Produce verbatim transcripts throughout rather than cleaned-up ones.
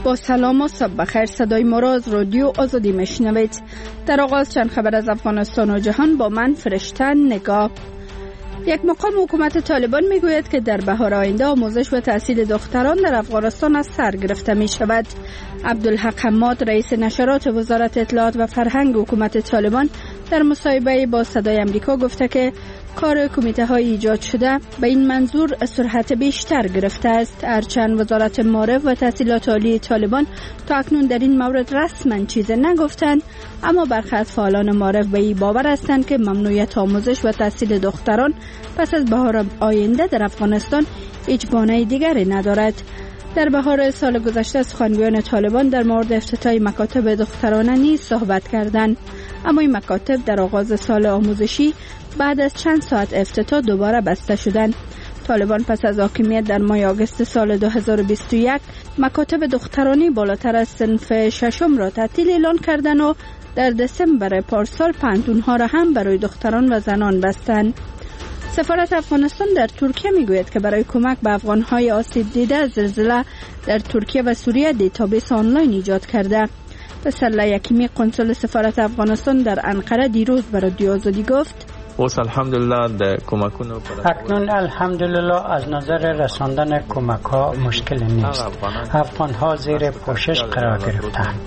با سلام و صبح بخیر، صدای ما را از رادیو آزادی میشنوید. در آغاز چند خبر از افغانستان و جهان با من فرشته نگاه. یک مقام حکومت طالبان میگوید که در بهار آینده آموزش و تحصیل دختران در افغانستان از سر گرفته می شود. عبدالحق حماد رئیس نشرات وزارت اطلاعات و فرهنگ حکومت طالبان در مصاحبه با صدای امریکا گفته که کار کمیته های ایجاد شده به این منظور سرعت بیشتر گرفته است. هرچند وزارت معارف و تحصیلات عالی طالبان تا اکنون در این مورد رسما چیز نگفتند، اما برخی از فعالان معارف به این باور هستند که ممنوعیت آموزش و تحصیل دختران پس از بهار آینده در افغانستان هیچ بانه دیگری ندارد. در بهار سال گذشته سخنگویان طالبان در مورد افتتاح مکاتب دخترانه نیز صحبت کردند، اما این مکاتب در آغاز سال آموزشی بعد از چند ساعت افتتاح دوباره بسته شدند. طالبان پس از حاکمیت در ماه آگوست سال دو هزار و بیست و یک مکاتب دخترانی بالاتر از صنف ششم را تعطیل اعلان کردند و در دسامبر پارسال پانتونها را هم برای دختران و زنان بستند. سفارت افغانستان در ترکیه میگوید که برای کمک به افغانهای آسیب دیده از زلزله در ترکیه و سوریه دیتابیس آنلاین ایجاد کرده. پسرله یکیمی قنصل سفارت افغانستان در انقره دیروز برای رادیو آزادی گفت: اوس الحمدلله د کمکونو اکنون الحمدلله از نظر رساندن کمک ها مشکل نیست. افغان ها زیر پوشش قرار گرفتند.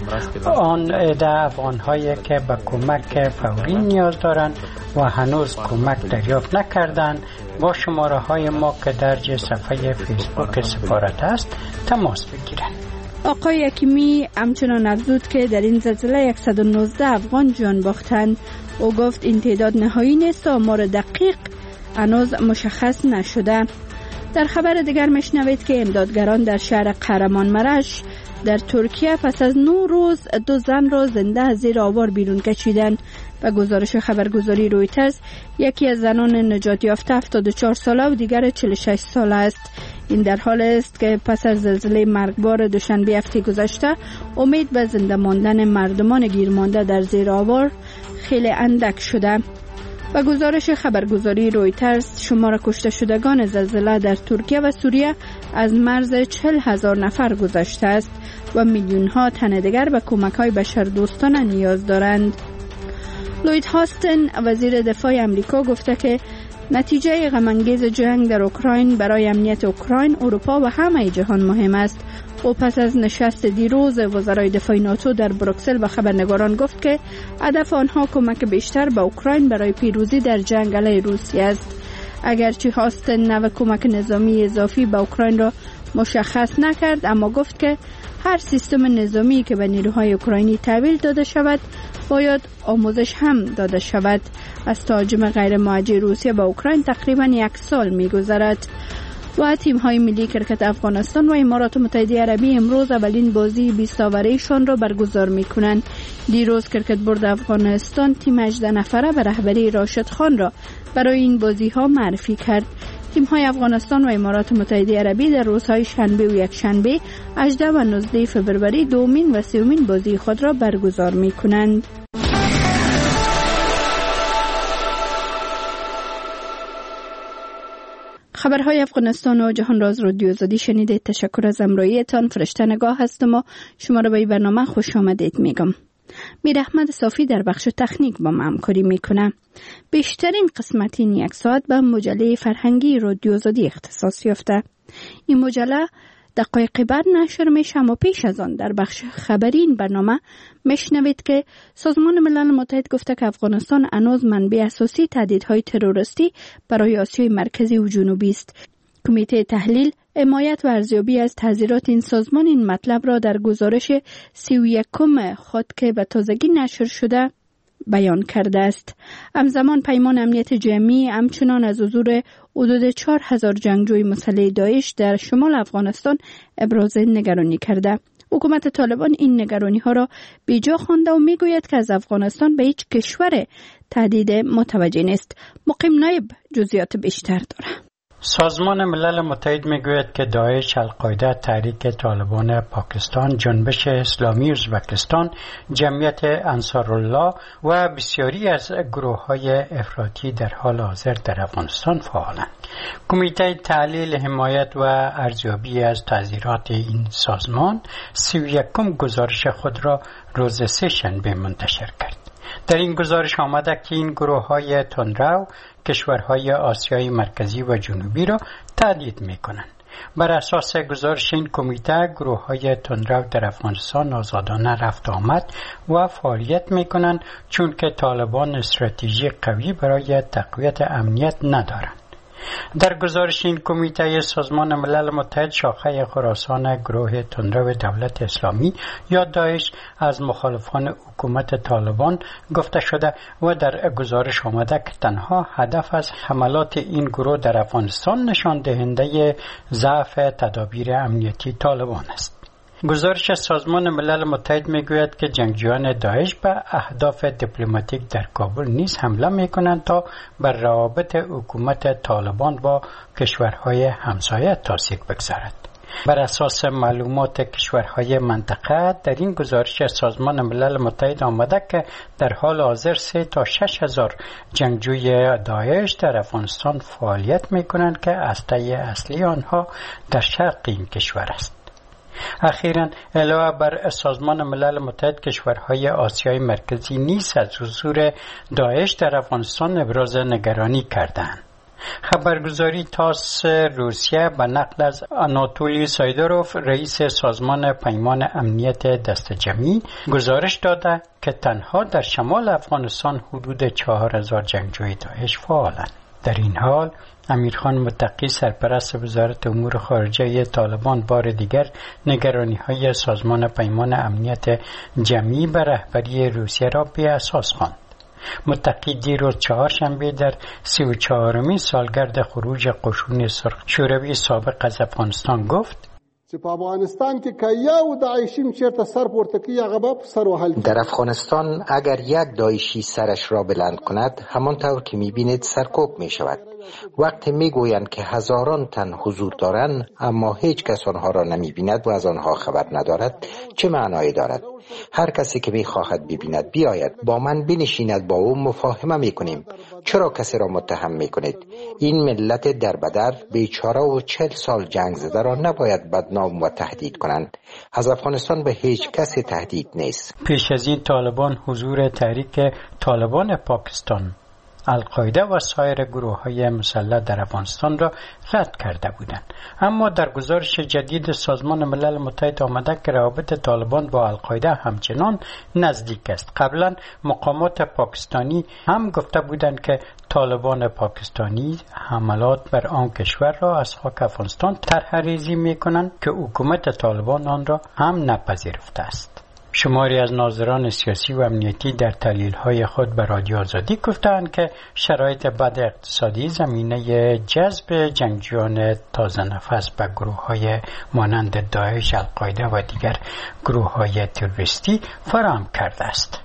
آن عده افغان هایی که به کمک فوری نیاز دارند و هنوز کمک دریافت نکردند با شماره های ما که درج صفحه فیسبوک سفارت است تماس بگیرند. آقای یکیمی همچنان افزود که در این زلزله صد و نوزده افغان جان باختند. او گفت این تعداد نهایی نیست و آمار دقیق هنوز مشخص نشده. در خبر دیگر میشنوید که امدادگران در شهر قهرمانمرش در ترکیه پس از نه روز دو زن را زنده از زیر آوار بیرون کشیدند. به گزارش خبرگزاری رویترز یکی از زنان نجات یافته هفتاد و چهار ساله و دیگر چهل و شش ساله است. این در حال است که پس از زلزله مرگبار دوشنبه هفته گذشته امید به زنده ماندن مردمان گیرمانده در زیر آوار خیلی اندک شده. با گزارش خبرگزاری رویترز شمار کشته شدگان زلزله در ترکیه و سوریه از مرز چهل هزار نفر گذشته است و میلیون ها تن دیگر به کمک های بشردوستانه نیاز دارند. لوید هاستن وزیر دفاع امریکا گفته که نتیجه غم‌انگیز جنگ در اوکراین برای امنیت اوکراین، اروپا و همه جهان مهم است. او پس از نشست دیروز وزرای دفاع ناتو در بروکسل به خبرنگاران گفت که هدف آنها کمک بیشتر به اوکراین برای پیروزی در جنگ علیه روسیه است. اگرچه هاستن نوع کمک نظامی اضافی به اوکراین را مشخص نکرد، اما گفت که هر سیستم نظامی که به نیروهای اوکراینی تحویل داده شود باید آموزش هم داده شود. از تهاجم غیر موجه روسیه به اوکراین تقریبا یک سال می‌گذرد و تیم‌های ملی کرکت افغانستان و امارات متحده عربی امروز اولین بازی بیست اووره‌شان را برگزار می‌کنند. دیروز کرکت بورد افغانستان تیم هجده نفره به رهبری راشد خان را برای این بازی‌ها معرفی کرد. تیم‌های افغانستان و امارات متحده عربی در روزهای شنبه و یکشنبه هجده و نوزده فوریه دومین و سومین بازی خود را برگزار می‌کنند. خبرهای افغانستان و جهان را از رادیو آزادی شنیدید. تشکر از همراهیتان. فرشته نگاه هستم و شما را به این برنامه خوش آمدید میگم. میر احمد صافی در بخش تکنیک با ما همکاری میکنه. بیشترین قسمت این یک ساعت به مجله فرهنگی رادیو آزادی اختصاص یافته. این مجله دقایق بعد نشر میشه، اما پیش از آن در بخش خبری این برنامه میشنوید که سازمان ملل متحد گفته که افغانستان هنوز منبع اساسی تهدیدهای تروریستی برای آسیای مرکزی و جنوبی است. کمیته تحلیل، حمایت و ارزیابی از تحذیرات این سازمان این مطلب را در گزارش سی و یکم خود که به تازگی نشر شده بیان کرده است. همزمان پیمان امنیت جمعی همچنان از حضور حدود چهار هزار جنگجوی مسلح داعش در شمال افغانستان ابراز نگرانی کرده. حکومت طالبان این نگرانی ها را بیجا خوانده و میگوید که از افغانستان به هیچ کشور تهدید متوجه نیست. مقیم نایب جزئیات بیشتر داره. سازمان ملل متحد میگوید که داعش، القاعده، تحریک طالبان پاکستان، جنبش اسلامی ازبکستان، جمعیت انصارالله و بسیاری از گروه‌های افراطی در حال حاضر در افغانستان فعالند. کمیته تحلیل، حمایت و ارزیابی از تحذیرات این سازمان سی و یکم گزارش خود را روز سه شنبه منتشر کرد. در این گزارش آمده که این گروه‌های تندرو کشورهای آسیای مرکزی و جنوبی را تهدید می‌کنند. بر اساس گزارش این کمیته، گروه‌های تندرو در افغانستان آزادانه رفت آمد و فعالیت می‌کنند، چون که طالبان استراتژی قوی برای تقویت امنیت ندارند. در گزارش این کمیته سازمان ملل متحد، شاخه خراسان گروه تندرو دولت اسلامی یا داعش از مخالفان حکومت طالبان گفته شده و در گزارش آمده که تنها هدف از حملات این گروه در افغانستان نشان دهنده ضعف تدابیر امنیتی طالبان است. گزارش سازمان ملل متحد میگوید که جنگجویان داعش به اهداف دیپلماتیک در کابل نیز حمله میکنند تا بر روابط حکومت طالبان با کشورهای همسایه تاثیر بگذارد. بر اساس معلومات کشورهای منطقه، در این گزارش سازمان ملل متحد آمده که در حال حاضر سه تا شش هزار جنگجوی داعش در افغانستان فعالیت میکنند که هسته اصلی آنها در شرق این کشور است. اخیراً علاوه بر سازمان ملل متحد، کشورهای آسیای مرکزی نیز از حضور داعش در افغانستان ابراز نگرانی کردند. خبرگزاری تاس روسیه به نقل از آناتولی سایدروف، رئیس سازمان پیمان امنیت دست جمعی، گزارش داده که تنها در شمال افغانستان حدود چهار هزار جنگجوی داعش فعالند. در این حال امیرخان متقی، سرپرست وزارت امور خارجه طالبان، بار دیگر نگرانی‌های سازمان پیمان امنیت جمعی به رهبری روسیه را بی اساس خواند. متقی دیروز چهارشنبه در سی و چهارمین سالگرد خروج قشون سرخ شوروی سابق از افغانستان گفت: در افغانستان اگر یک داعشی سرش را بلند کند، همانطور که می‌بینید سرکوب می‌شود. وقتی میگویند که هزاران تن حضور دارند اما هیچ کس آنها را نمی‌بیند و از آنها خبر ندارد، چه معنایی دارد؟ هر کسی که می‌خواهد ببیند بیاید، با من بنشیند، با او مفاهمه می‌کنیم. چرا کسی را متهم می‌کنید؟ این ملت دربدر، بیچاره و چهل سال جنگ زده را نباید بدنام و تهدید کنند. از افغانستان به هیچ کسی تهدید نیست. پیش از این طالبان حضور تحریک طالبان پاکستان، القاعده و سایر گروه‌های مسلح در افغانستان را رد کرده بودند. اما در گزارش جدید سازمان ملل متحد آمده که روابط طالبان با القاعده همچنان نزدیک است. قبلا مقامات پاکستانی هم گفته بودند که طالبان پاکستانی حملات بر آن کشور را از خاک افغانستان طرح‌ریزی می‌کنند که حکومت طالبان آن را هم نپذیرفته است. شماری از ناظران سیاسی و امنیتی در تحلیل‌های خود به رادیو آزادی گفتند که شرایط بد اقتصادی زمینه جذب جنگجویان تازه نفس به گروه‌های مانند داعش، القاعده و دیگر گروه‌های تروریستی فراهم کرده است.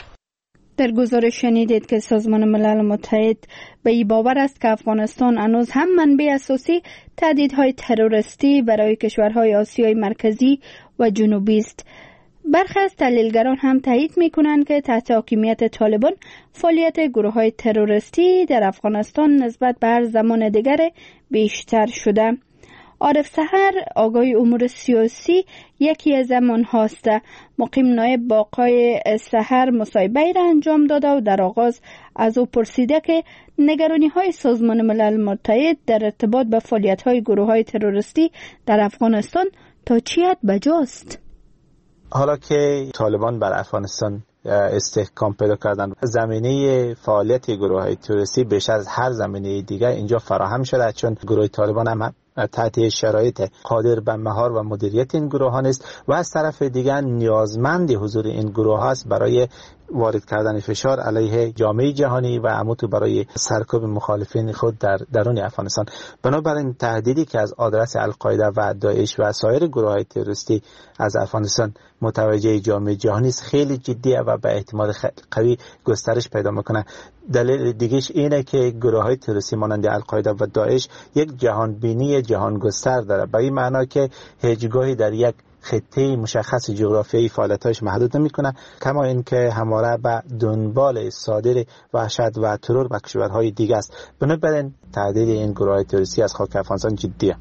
در گزارش شنیدید که سازمان ملل متحد به این باور است که افغانستان هنوز هم منبع اساسی تهدیدهای تروریستی برای کشورهای آسیای مرکزی و جنوبی است. برخی از تحلیلگران هم تایید می‌کنند که تحت حاکمیت طالبان فعالیت گروه‌های تروریستی در افغانستان نسبت به هر زمان دیگر بیشتر شده. عارف سحر، آگاه امور سیاسی، یکی از آنها هاست. مقیم نایب با آقای سحر مصاحبه را انجام داده و در آغاز از او پرسیده که نگرانی‌های سازمان ملل متحد در ارتباط به فعالیت‌های گروه‌های تروریستی در افغانستان تا چه حد بجاست؟ حالا که طالبان بر افغانستان استحکام پیدا کردن، زمینه فعالیت گروه های تروریستی بیشتر از هر زمینه دیگر اینجا فراهم شده، چون گروه طالبان هم تحت شرایط قادر به مهار و مدیریت این گروه ها نیست و از طرف دیگر نیازمند حضور این گروه هاست برای وارد کردن فشار علیه جامعه جهانی و اموتو برای سرکوب مخالفین خود در درون افغانستان. بنابراین تهدیدی که از آدرس القاعده و داعش و سایر گروه‌های تروریستی از افغانستان متوجه جامعه جهانی است خیلی جدیه و به احتمال قوی گسترش پیدا میکنه. دلیل دیگه‌اش اینه که گروه‌های تروریستی مانند القاعده و داعش یک جهان بینی جهان گستر داره، به این معنا که هیچگاهی در یک خطه مشخص جغرافیایی فعالیتاش محدود نمیکنه، کما اینکه همواره به دنبال صادر وحشت و ترور به کشورهای دیگه است. بنابراین تهدید این گروه‌های تروریستی از خاک افغانستان جدیه.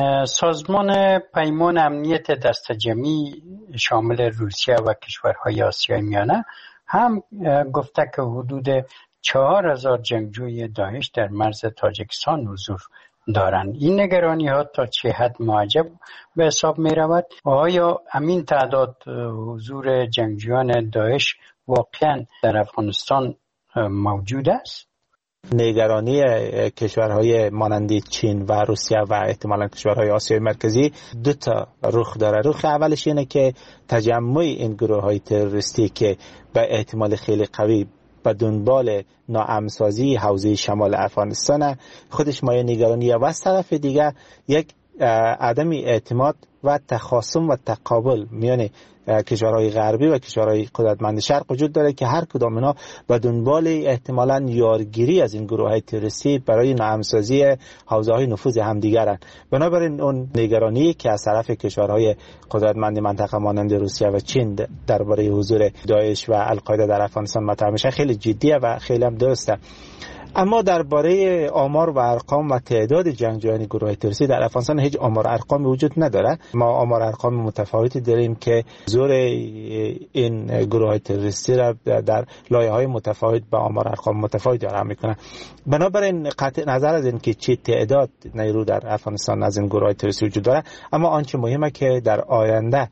سازمان پیمان امنیت دسته‌جمعی شامل روسیه و کشورهای آسیای میانه هم گفته که حدود چهار هزار جنگجوی داعش در مرز تاجیکستان حضور دارند. این نگرانی ها تا چه حد معجب به حساب می رود؟ آیا همین تعداد حضور جنگجویان داعش واقعا در افغانستان موجود است؟ نگرانی کشورهای مانند چین و روسیه و احتمالاً کشورهای آسیای مرکزی دو تا رخ داره. رخ اولش اینه که تجمع این گروه‌های تروریستی که به احتمال خیلی قوی به دنبال ناامن‌سازی حوزه شمال افغانستان خودش مایه نگرانیه و از طرف دیگه یک عدم اعتماد و تخاصم و تقابل میان کشورهای غربی و کشورهای قدرتمند شرق وجود داره که هر کدام اینا به دنبال احتمالاً یارگیری از این گروه‌های تروریستی برای ناامن‌سازی حوزه‌های نفوذ همدیگرند. بنابراین اون نگرانی که از طرف کشورهای قدرتمند منطقه مانند روسیه و چین درباره حضور داعش و القاعده در افغانستان مطرح میشه خیلی جدیه و خیلی هم درسته. اما درباره آمار و ارقام و تعداد جنگجویان گروه تروریستی در افغانستان هیچ آمار و ارقامی وجود نداره. ما آمار و ارقام متفاوتی داریم که زور این گروه تروریستی را در لایه‌های متفاوت با آمار و ارقام متفاوتی ارائه میکنه. بنابراین قطع نظر از این که چه تعداد نیرو در افغانستان از این گروه تروریستی وجود داره، اما آنچه مهمه که در آینده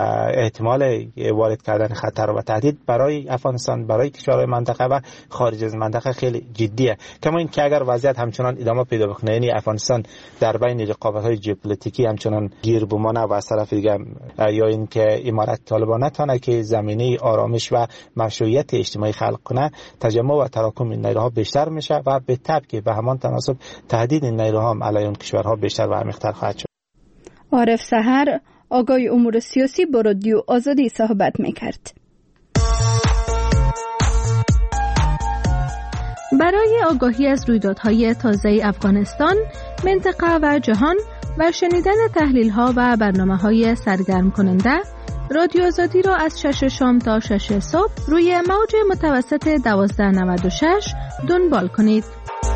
احتمال وارد کردن خطر و تهدید برای افغانستان، برای کشورهای منطقه و خارج از منطقه خیلی جدیه. کما این که اگر وضعیت همچنان ادامه پیدا بکنه، یعنی افغانستان در بین رقابت‌های ژئوپلیتیکی همچنان گیر بمانه و از طرف دیگه یا این که امارت طالبان نتونه که زمینه آرامش و مشروعیت اجتماعی خلق کنه، تجمع و تراکم این نیروها بیشتر میشه و به تبع که به همان تناسب تهدید این نیروها هم علیه اون کشورها بیشتر و عمیق‌تر خواهد شد. عارف سحر آگاه امور سیاسی با رادیو آزادی صحبت میکرد. برای آگاهی از رویدادهای تازه افغانستان، منطقه و جهان و شنیدن تحلیل‌ها و برنامه‌های سرگرم کننده، رادیو آزادی را از شش شام تا شش صبح روی موج متوسط دوازده نود و شش دنبال کنید.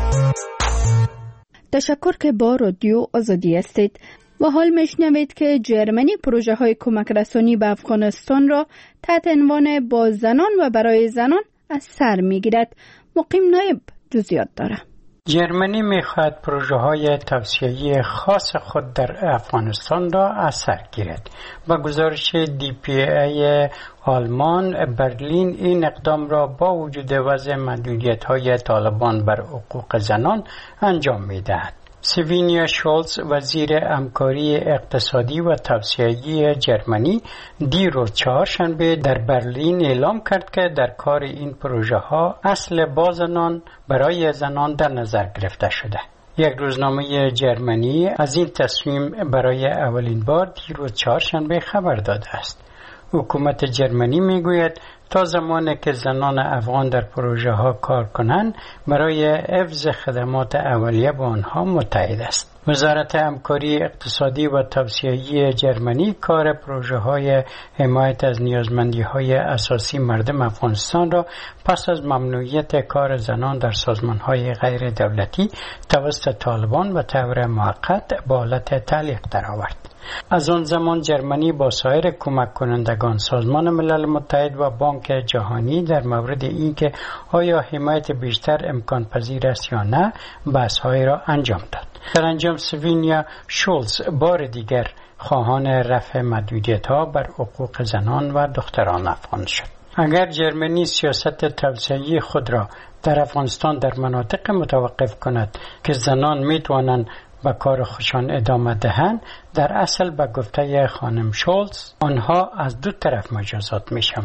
تشکر که با رادیو آزادی هستید. و حال میشنوید که جرمنی پروژه های کمک رسانی به افغانستان را تحت عنوان با زنان و برای زنان از سر میگیرد. مقیم نایب جزئیات داره. جرمنی میخواهد پروژه های توسعه‌ای خاص خود در افغانستان را از سر گیرد. با گزارش دی پی ای آلمان، برلین این اقدام را با وجود وضع محدودیت‌های طالبان بر حقوق زنان انجام میدهد. سوینیا شولز، وزیر همکاری اقتصادی و توسعه‌ای جرمنی، دیروز چهارشنبه در برلین اعلام کرد که در کار این پروژه ها اصل با زنان برای زنان در نظر گرفته شده. یک روزنامه جرمنی از این تصمیم برای اولین بار دیروز چهارشنبه خبر داده است. حکومت جرمنی میگوید تا زمانی که زنان افغان در پروژه ها کار کنند برای حفظ خدمات اولیه با آنها متحد است. وزارت همکاری اقتصادی و توسعه‌ای جرمنی کار پروژه های حمایت از نیازمندی های اساسی مردم افغانستان را پس از ممنوعیت کار زنان در سازمان های غیر دولتی توسط طالبان و طور موقت به حالت تعلیق درآورد. از آن زمان جرمنی با سایر کمک کنندگان، سازمان ملل متحد و بانک جهانی در مورد اینکه آیا حمایت بیشتر امکان پذیر است یا نه بحث‌های را انجام داد. در انجام سوینیا شولز بار دیگر خواهان رفع محدودیت‌ها بر حقوق زنان و دختران افغان شد. اگر جرمنی سیاست توسعه‌ای خود را در افغانستان در مناطق متوقف کند که زنان می‌توانند با کار خودشان ادامه دهند، در اصل به گفته خانم شولز آنها از دو طرف مجازات می شوند.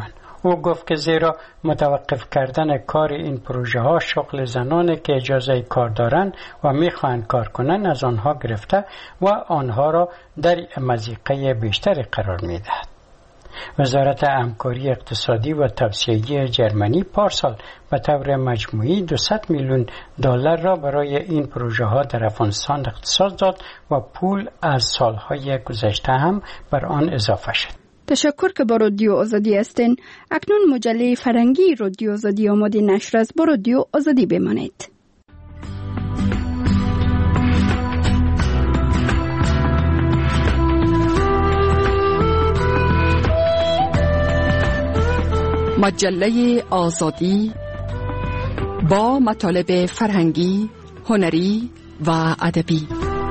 او گفت که زیرا متوقف کردن کار این پروژه ها شغل زنان که اجازه کار دارند و میخواهند کار کنند از آنها گرفته و آنها را در مضیقه بیشتری قرار میدهد. وزارت همکاری اقتصادی و توسعه جرمنی پارسال به طور مجموعی دویست میلیون دلار را برای این پروژه ها در افغانستان اختصاص داد و پول از سالهای گذشته هم بر آن اضافه شد. تشکر که با رادیو آزادی هستین. اکنون مجله فرنگی رادیو آزادی آماده نشر است. با رادیو آزادی بمانید. مجله آزادی با مطالب فرهنگی، هنری و ادبی.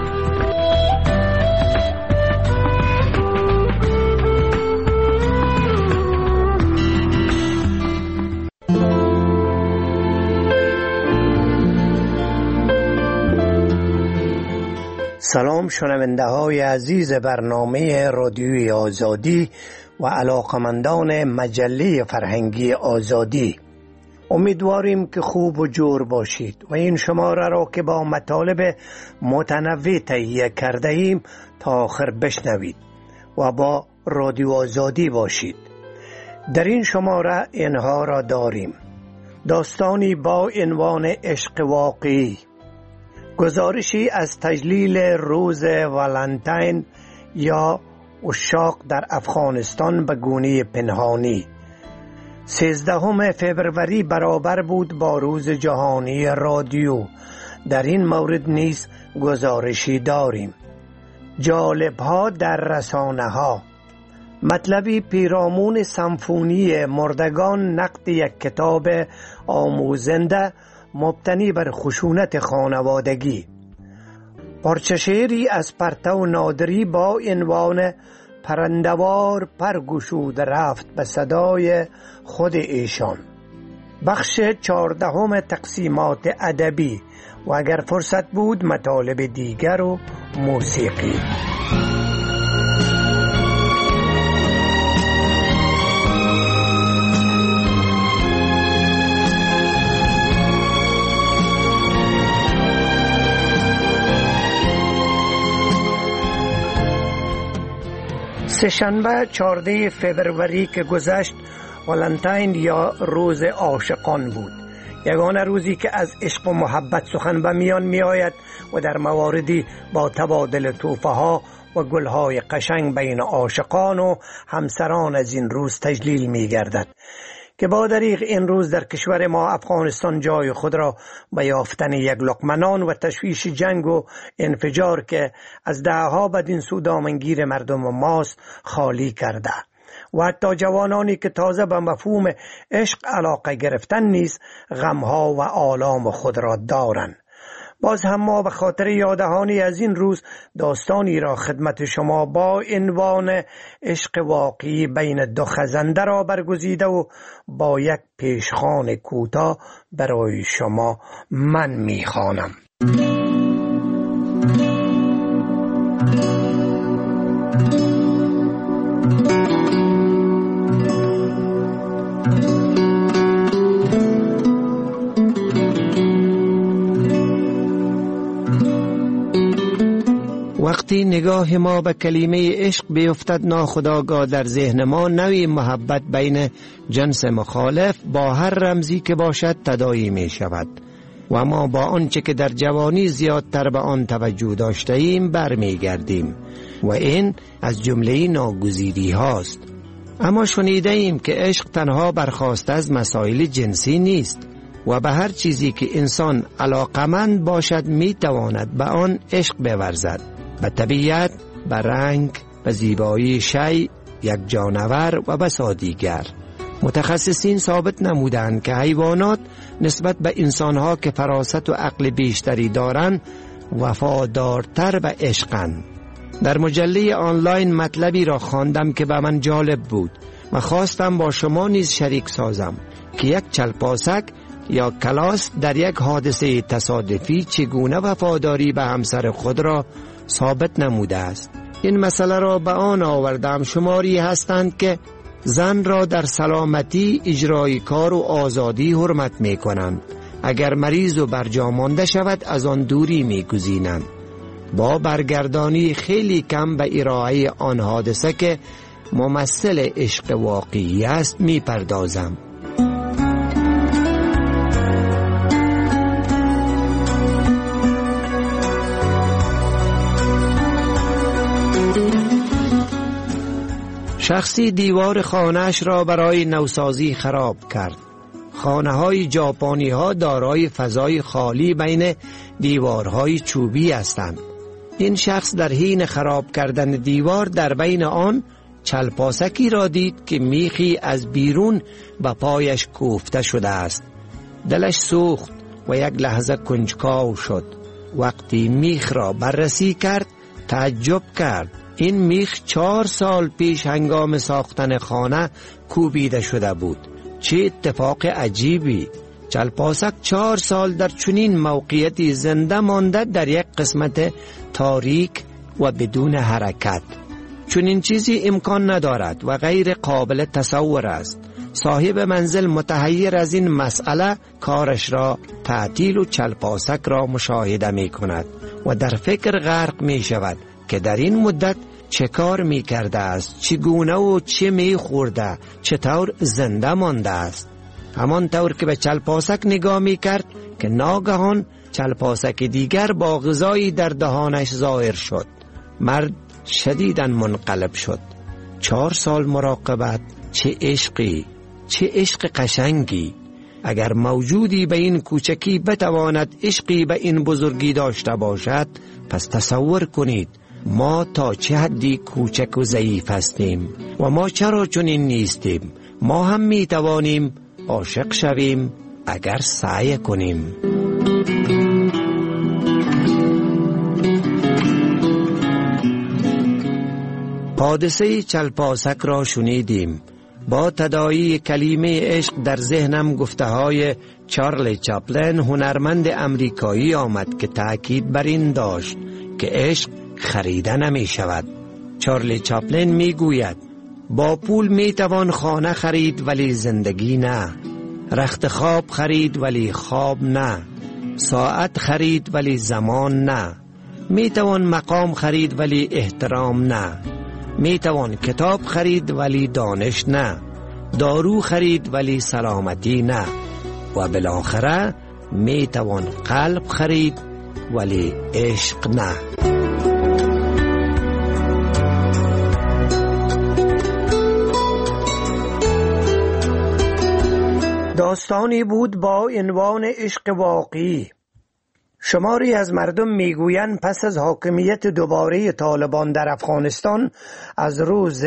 سلام شنونده های عزیز برنامه رادیوی آزادی و علاقمندان مجله فرهنگی آزادی. امیدواریم که خوب و جور باشید و این شماره را که با مطالب متنوع تهیه کرده ایم تا آخر بشنوید و با رادیو آزادی باشید. در این شماره اینها را داریم: داستانی با عنوان عشق واقعی، گزارشی از تجلیل روز ولنتاین یا عشاق در افغانستان به گونه پنهانی. سیزدهم فوریه برابر بود با روز جهانی رادیو. در این مورد نیز گزارشی داریم. جالب‌ها در رسانه ها، مطلبی پیرامون سمفونی مردگان، نقد یک کتاب آموزنده مبتنی بر خشونت خانوادگی، پارچه شعری از پرتو نادری با عنوان پرندوار پر گشود رفت به صدای خود ایشان. بخش چهاردهم تقسیمات ادبی و اگر فرصت بود مطالب دیگر و موسیقی. سه‌شنبه چهاردهم فوریه که گذشت ولنتاین یا روز عاشقان بود. یگانه روزی که از عشق و محبت سخن به میان می آید و در مواردی با تبادل توفه ها و گلهای قشنگ بین عاشقان و همسران از این روز تجلیل می گردد که با دریغ این روز در کشور ما افغانستان جای خود را به یافتن یک لقمه نان و تشویش جنگ و انفجار که از دهها بدین سو دامنگیر مردم ماست خالی کرده و حتی جوانانی که تازه به مفهوم عشق علاقه گرفتن نیز غمها و آلام خود را دارند. باز هم ما به خاطر یادهانی از این روز داستانی را خدمت شما با عنوان عشق واقعی بین دو خزنده را برگزیده و با یک پیشخوان کوتاه برای شما من میخوانم. وقتی نگاه ما به کلمه عشق بیفتد ناخودآگاه در ذهن ما نوعی محبت بین جنس مخالف با هر رمزی که باشد تداعی می شود و ما با آنچه که در جوانی زیادتر به آن توجه داشته ایم برمی گردیم و این از جمله ناگزیری هاست. اما شنیده ایم که عشق تنها برخاست از مسائل جنسی نیست و به هر چیزی که انسان علاقمند باشد می تواند به آن عشق بورزد، به طبیعت، به رنگ، به زیبایی شیء، یک جانور و بسا دیگر. متخصصین ثابت نمودند که حیوانات نسبت به انسانها که فراست و عقل بیشتری دارند وفادارتر به عشقند. در مجله آنلاین مطلبی را خواندم که به من جالب بود و خواستم با شما نیز شریک سازم که یک چلپاسک یا کلاس در یک حادثه تصادفی چگونه وفاداری به همسر خود را ثابت نموده است. این مسئله را به آن آوردم شماری هستند که زن را در سلامتی، اجرای کار و آزادی حرمت می کنند. اگر مریض و برجا مانده شود از آن دوری می گزینند. با برگردانی خیلی کم به ارائه آن حادثه که ممثل عشق واقعی است می پردازم. شخصی دیوار خانه‌اش را برای نوسازی خراب کرد. خانه‌های ژاپنی ها دارای فضای خالی بین دیوارهای چوبی هستند. این شخص در حین خراب کردن دیوار در بین آن چلپاسکی را دید که میخی از بیرون به پایش کوفته شده است. دلش سوخت و یک لحظه کنجکاو شد. وقتی میخ را بررسی کرد تعجب کرد. این میخ چهار سال پیش هنگام ساختن خانه کوبیده شده بود. چه اتفاق عجیبی! چلپاسک چهار سال در چنین موقعیتی زنده مانده در یک قسمت تاریک و بدون حرکت. چنین چیزی امکان ندارد و غیر قابل تصور است. صاحب منزل متحیر از این مسئله کارش را تعطیل و چلپاسک را مشاهده می کند و در فکر غرق می شود که در این مدت چه کار می کرده است، چگونه و چه می خورده، چطور زنده مانده است. همان طور که به چلپاسک نگاه می کرد که ناگهان چلپاسک دیگر با غذایی در دهانش ظاهر شد. مرد شدیداً منقلب شد. چهار سال مراقبت، چه عشقی، چه عشق قشنگی. اگر موجودی به این کوچکی بتواند عشقی به این بزرگی داشته باشد، پس تصور کنید ما تا چه حدی کوچک و ضعیف هستیم و ما چرا چنین نیستیم. ما هم می توانیم عاشق شویم اگر سعی کنیم. حادثه چلپاسک را شنیدیم. با تداعی کلمه عشق در ذهنم گفته های چارلی چاپلین هنرمند امریکایی آمد که تأکید بر این داشت که عشق خریده نمی شود. چارلی چاپلین می گوید با پول می توان خانه خرید ولی زندگی نه. رخت خواب خرید ولی خواب نه. ساعت خرید ولی زمان نه. می توان مقام خرید ولی احترام نه. می توان کتاب خرید ولی دانش نه. دارو خرید ولی سلامتی نه. و بالاخره می توان قلب خرید ولی عشق نه. داستانی بود با عنوان عشق واقعی. شماری از مردم میگویند پس از حاکمیت دوباره طالبان در افغانستان از روز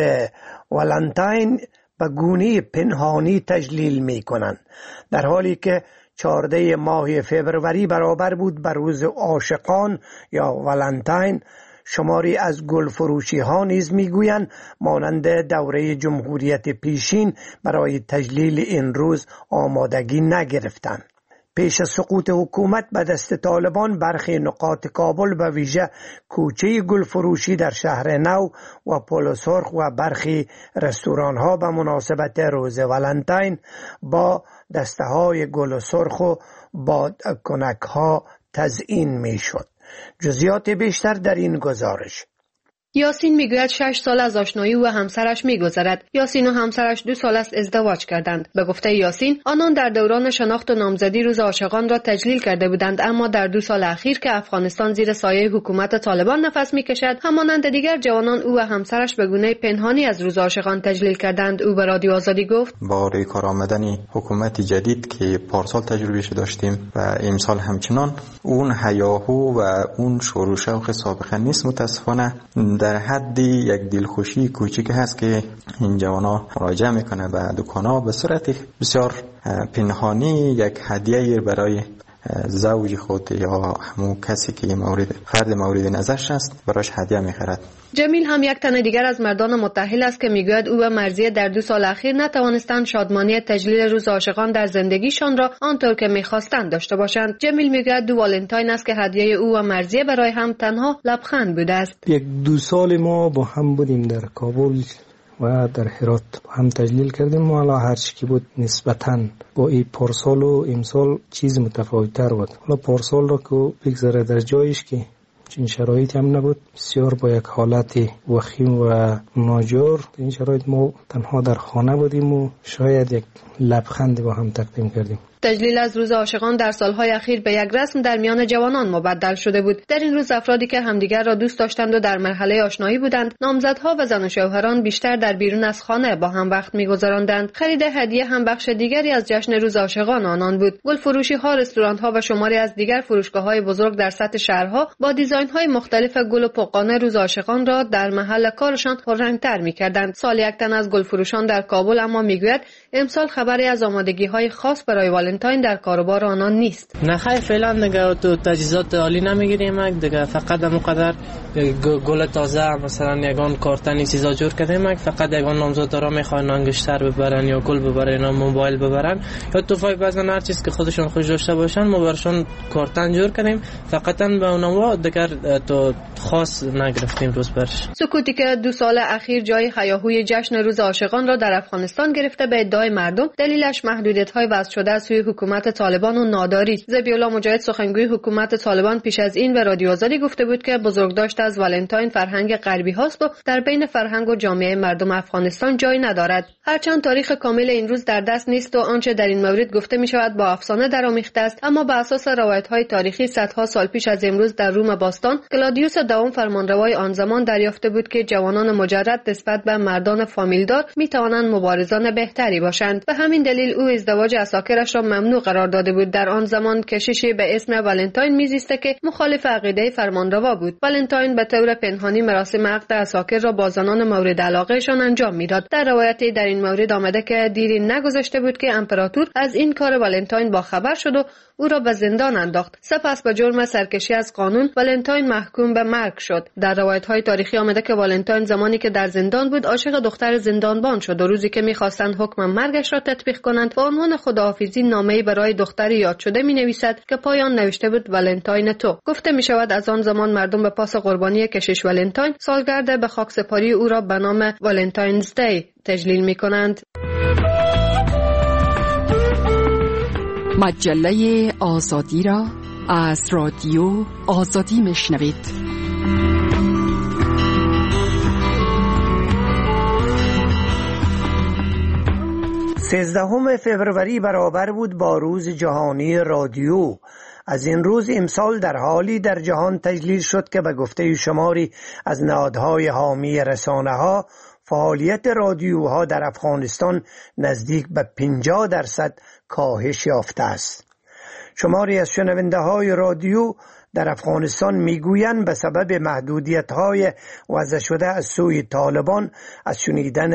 ولنتاین به گونه پنهانی تجلیل میکنند، در حالی که چهارده ماه فبروری برابر بود به روز عاشقان یا ولنتاین. شماری از گل فروشی ها نیز میگویند مانند دوره جمهوریت پیشین برای تجلیل این روز آمادگی نگرفتند. پیش از سقوط حکومت به دست طالبان برخی نقاط کابل به ویژه کوچه گل فروشی در شهر نو و پل سرخ و برخی رستوران ها به مناسبت روز ولنتاین با دسته های گل سرخ و بادکنک ها تزیین می شد. جزئیات بیشتر در این گزارش. یاسین میگوید شش سال از آشنایی و همسرش میگذرد. یاسین و همسرش دو سال است ازدواج کردند. به گفته یاسین آنان در دوران شناخت و نامزدی روز عاشقان را تجلیل کرده بودند، اما در دو سال اخیر که افغانستان زیر سایه حکومت طالبان نفس میکشد، همانند دیگر جوانان او و همسرش به گونه پنهانی از روز عاشقان تجلیل کردند. او به رادیو آزادی گفت با روی کار آمدن حکومت جدید که پارسال تجربهش داشتیم و امسال همچنان، اون هیاهو و اون شور و شوق سابقه نیست. متاسفانه در حدی یک دلخوشی کوچیک هست که این جوانا مراجعه میکنه به دکانا به صورت بسیار پنهانی یک هدیه برای زوج خود یا همون کسی که مورد فرد مورد نظرش است براش هدیه میخرد. جمیل هم یک تن دیگر از مردان متأهل است که میگوید او و مرضیه در دو سال اخیر نتوانستند شادمانی تجلیل روز عاشقان در زندگیشان را آنطور که میخواستند داشته باشند. جمیل میگوید دو والنتاین است که هدیه او و مرضیه برای هم تنها لبخند بوده است. یک دو سال ما با هم بودیم در کابل و در هرات هم تجلیل کردیم. و حالا هر چی که بود نسبتاً با این پارسال و امسال چیز متفاوت‌تر بود. حالا پارسال رو که بگذاره در جایش که این شرایطی هم نبود، بسیار با یک حالت وخیم و ناجور. این شرایط ما تنها در خانه بودیم و شاید یک لبخند با هم تقدیم کردیم. تجلیل از روز عاشقان در سالهای اخیر به یک رسم در میان جوانان مبدل شده بود. در این روز افرادی که همدیگر را دوست داشتند و در مرحله آشنایی بودند، نامزدها و زن و شوهران بیشتر در بیرون از خانه با هم وقت می‌گذراندند. خرید هدیه هم بخش دیگری از جشن روز عاشقان آنان بود. گل فروشی ها، رستوران ها و شماری از دیگر فروشگاه‌های بزرگ در سطح شهرها با دیزاین‌های مختلف گل و پقانه روز عاشقان را در محل کارشان پررنگ‌تر می‌کردند. سال یک تن از گل فروشان در کابل اما میگوید امسال خبری از آمادگی‌های خاص برای والنتاین در کاروبار آنان نیست. نه خیر، فعلا دیگه تو تجهیزات عالی نمیگیریم دیگه، فقط همونقدر گل تازه مثلا یگان کارتنی چیزا جور کردیم، فقط یگان نامزدارا میخوان انگشتر ببرن یا گل ببرن یا موبایل ببرن یا توفای بزنن، هر چیز که خودشون خوش داشته باشن ما براشون کارتن جور کردیم، فقط به اونها دیگه تو خاص نگرفتیم روز برش. سکوتی که دو سال اخیر جای هیاهوی جشن روز عاشقان را در افغانستان گرفته به ادعای مردم، دلیلش محدودیت‌های وضع شده از سوی حکومت طالبان و ناداری. ذبیح‌الله مجاهد سخنگوی حکومت طالبان پیش از این به رادیو آزادی گفته بود که بزرگداشت از والنتاین فرهنگ غربی هاست و در بین فرهنگ و جامعه مردم افغانستان جای ندارد. هرچند تاریخ کامل این روز در دست نیست و آنچه در این مورد گفته می شود با افسانه درآمیخته است، اما بر اساس روایت‌های تاریخی صدها سال پیش از امروز در روم باستان کلادیوس دوم فرمانروای آن زمان دریافته بود که جوانان مجرد نسبت به مردان فامیلدار می توانند مبارزان بهتری باشند. به همین دلیل او ازدواج عساکرش را ممنوع قرار داده بود. در آن زمان کشیشی به اسم والنتاین میزیسته که مخالف عقیده فرمانروا بود. والنتاین به طور پنهانی مراسم عقد عساکر را با زنان مورد علاقهشان انجام میداد. در روایتی در این مورد آمده که دیری نگذاشته بود که امپراتور از این کار والنتاین با خبر شد و او را به زندان انداخت. سپس به جرم سرکشی از قانون والنتاین محکوم به مرگ شد. در روایت‌های تاریخی آمده که والنتاین زمانی که در زندان بود عاشق دختر زندانبان شد و روزی که می‌خواستند حکم مرگش را تطبیق کنند با عنوان خداحافظی نامه‌ای برای دختر یاد شده می‌نویسد که پایان نوشته بود والنتاین تو. گفته می‌شود از آن زمان مردم به پاس قربانی کشیش والنتاین سالگرد به خاکسپاری او را به نام والنتاینز دی تجلیل می‌کنند. مجله آزادی را از رادیو آزادی میشنوید. سیزدهم فوریه برابر بود با روز جهانی رادیو. از این روز امسال در حالی در جهان تجلیل شد که به گفته شماری از نهادهای حامی رسانه‌ها فعالیت رادیوها در افغانستان نزدیک به پنجاه درصد کاهش یافته است. شماری از شنونده های رادیو در افغانستان میگویند به سبب محدودیت‌های وضع شده از سوی طالبان از شنیدن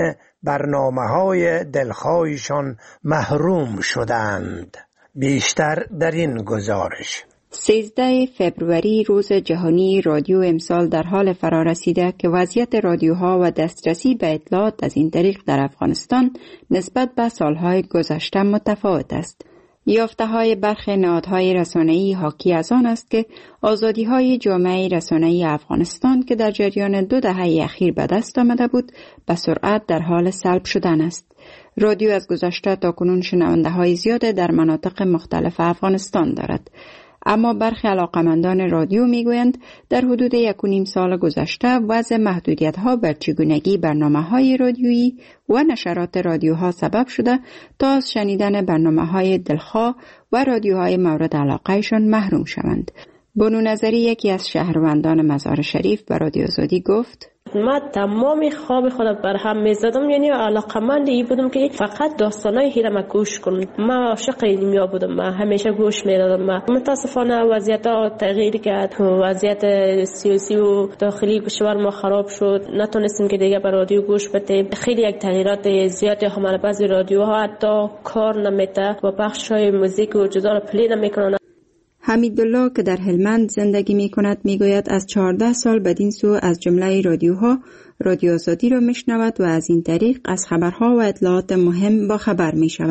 برنامه‌های دلخواهشان محروم شدند. بیشتر در این گزارش. سیزده فوریه روز جهانی رادیو امسال در حال فرا رسیده که وضعیت رادیوها و دسترسی به اطلاعات از این طریق در افغانستان نسبت به سالهای گذشته متفاوت است. یافته‌های برخی نهادهای رسانه‌ای حاکی از آن است که آزادی‌های جامعه رسانه‌ای افغانستان که در جریان دو دهه اخیر به دست آمده بود به سرعت در حال سلب شدن است. رادیو از گذشته تا کنون شنونده‌های زیاد در مناطق مختلف افغانستان دارد. اما برخی علاقمندان رادیو میگویند در حدود یک و نیم سال گذشته وضع محدودیت‌ها بر چگونگی برنامه‌های رادیویی و نشرات رادیوها سبب شده تا از شنیدن برنامه‌های دلخواه و رادیوهای مورد علاقه‌شان محروم شوند. بنو نظری یکی از شهروندان مزار شریف به رادیو آزادی گفت: ما تمام خواب خودم بر هم میزدم، یعنی علاقمند ای بودم که فقط داستانای هیرم گوش کنم. ما عاشق اینیا بودم، ما همیشه گوش میدادم. ما متاسفانه وضعیت تغییر کرد، وضعیت سیاسی و داخلی کشور ما خراب شد، نتونستیم که دیگه به رادیو گوش بدیم. خیلی یک تغییرات زیادی همه بعضی رادیوها حتی کار نمیته و بخشای موزیک و جدا رو پلی نمیکنن. حمیدالله که در هلمند زندگی می کند می گوید از چهارده سال بدین سو از جمله رادیوها رادیو آزادی را می شنود و از این طریق از خبرها و اطلاعات مهم با خبر می شود.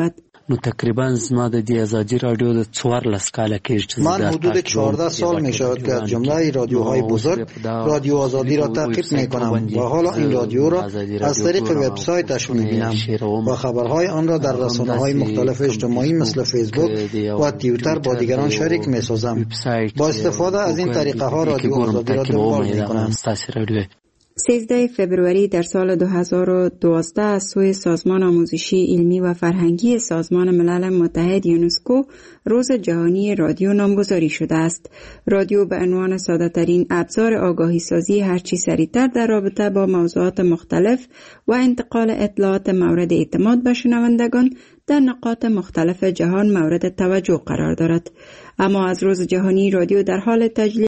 نو تقریبا زما د دې ازادي رادیو د څوارلس کاله کېږي چې من حدود چهارده سال می شود که از جمله رادیوهای بزرگ رادیو آزادی را تعقیب می کنم و حالا این رادیو را از طریق وبسایتش می بینم و خبرهای آن را در رسانه‌های مختلف اجتماعی مثل فیسبوک و توییتر با دیگران شریک می سازم. با استفاده از این طریقه ها رادیو آزادی را دنبال می کنم. سیزده فبروری در سال دو هزار و دوازده از سوی سازمان آموزشی علمی و فرهنگی سازمان ملل متحد یونسکو روز جهانی رادیو نامگذاری شده است. رادیو به عنوان ساده ترین ابزار آگاهی سازی هرچی سریعتر در رابطه با موضوعات مختلف و انتقال اطلاعات مورد اعتماد به شنوندگان در نقاط مختلف جهان مورد توجه قرار دارد. اما از روز جهانی رادیو در حال تجلیل